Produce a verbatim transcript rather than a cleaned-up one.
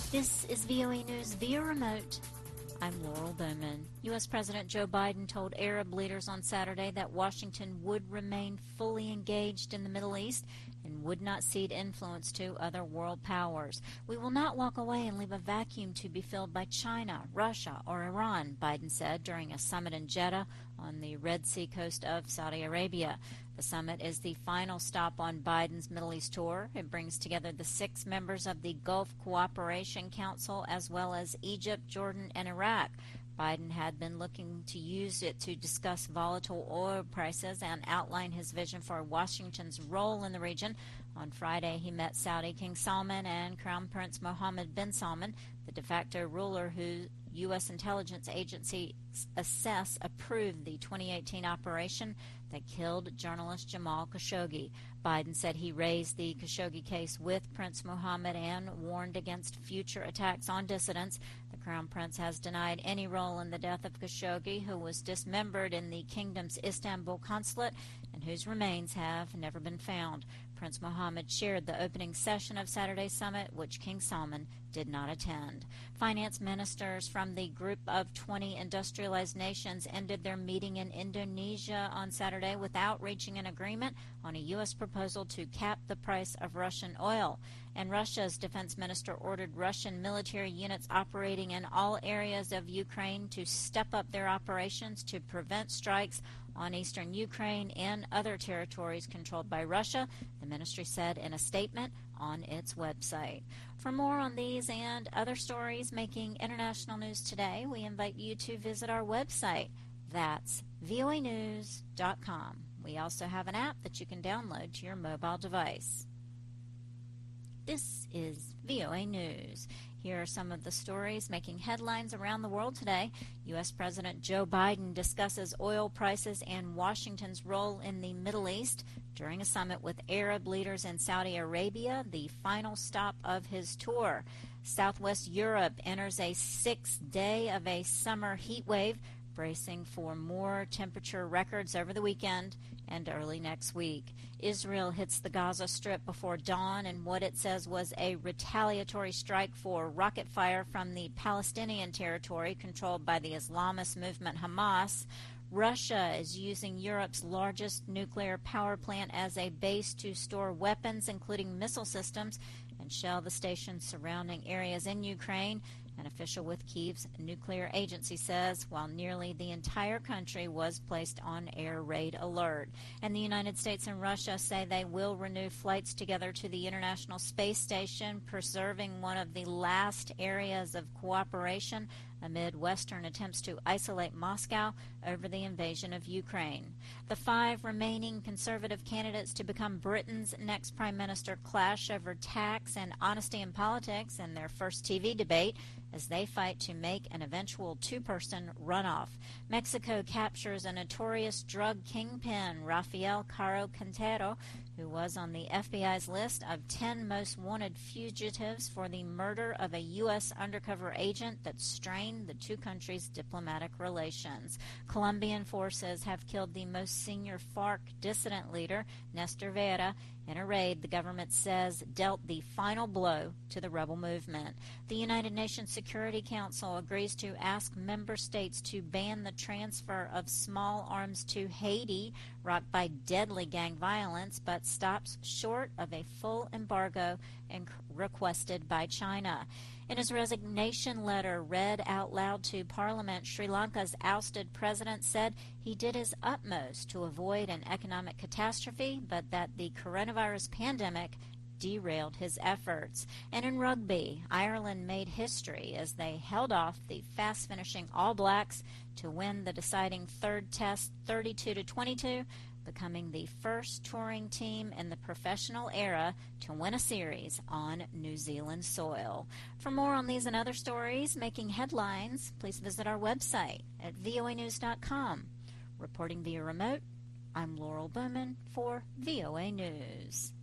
This is V O A News via remote. I'm Laurel Bowman. U S. President Joe Biden told Arab leaders on Saturday that Washington would remain fully engaged in the Middle East and would not cede influence to other world powers. We will not walk away and leave a vacuum to be filled by China, Russia, or Iran, Biden said during a summit in Jeddah on the Red Sea coast of Saudi Arabia. The summit is the final stop on Biden's Middle East tour. It brings together the six members of the Gulf Cooperation Council as well as Egypt, Jordan, and Iraq. Biden had been looking to use it to discuss volatile oil prices and outline his vision for Washington's role in the region. On Friday, he met Saudi King Salman and Crown Prince Mohammed bin Salman, the de facto ruler who U S intelligence agency assess approved the twenty eighteen operation that killed journalist Jamal Khashoggi. Biden said he raised the Khashoggi case with Prince Mohammed and warned against future attacks on dissidents. The Crown Prince has denied any role in the death of Khashoggi, who was dismembered in the kingdom's Istanbul consulate and whose remains have never been found. Prince Mohammed chaired the opening session of Saturday's summit, which King Salman did not attend. Finance ministers from the group of twenty industrialized nations ended their meeting in Indonesia on Saturday without reaching an agreement on a U S proposal to cap the price of Russian oil. And Russia's defense minister ordered Russian military units operating in all areas of Ukraine to step up their operations to prevent strikes on eastern Ukraine and other territories controlled by Russia, the ministry said in a statement on its website. For more on these and other stories making international news today, we invite you to visit our website. That's V O A news dot com. We also have an app that you can download to your mobile device. This is V O A News. Here are some of the stories making headlines around the world today. U S. President Joe Biden discusses oil prices and Washington's role in the Middle East during a summit with Arab leaders in Saudi Arabia, the final stop of his tour. Southwest Europe enters a sixth day of a summer heat wave, bracing for more temperature records over the weekend and early next week. Israel hits the Gaza Strip before dawn in what it says was a retaliatory strike for rocket fire from the Palestinian territory controlled by the Islamist movement Hamas. Russia is using Europe's largest nuclear power plant as a base to store weapons, including missile systems, and shell the stations surrounding areas in Ukraine. An official with Kyiv's nuclear agency says, while nearly the entire country was placed on air raid alert. And the United States and Russia say they will renew flights together to the International Space Station, preserving one of the last areas of cooperation amid Western attempts to isolate Moscow over the invasion of Ukraine. The five remaining conservative candidates to become Britain's next prime minister clash over tax and honesty in politics in their first T V debate as they fight to make an eventual two-person runoff. Mexico captures a notorious drug kingpin, Rafael Caro Quintero, who was on the F B I's list of ten most wanted fugitives for the murder of a U S undercover agent that strained the two countries' diplomatic relations. Colombian forces have killed the most senior FARC dissident leader, Nestor Vera, in a raid the government says dealt the final blow to the rebel movement. The United Nations Security Council agrees to ask member states to ban the transfer of small arms to Haiti, rocked by deadly gang violence, but stops short of a full embargo requested by China. In his resignation letter read out loud to Parliament, Sri Lanka's ousted president said he did his utmost to avoid an economic catastrophe, but that the coronavirus pandemic derailed his efforts. And in rugby, Ireland made history as they held off the fast-finishing All Blacks to win the deciding third test thirty-two to twenty-two, becoming the first touring team in the professional era to win a series on New Zealand soil. For more on these and other stories making headlines, please visit our website at V O A news dot com. Reporting via remote, I'm Laurel Bowman for V O A News.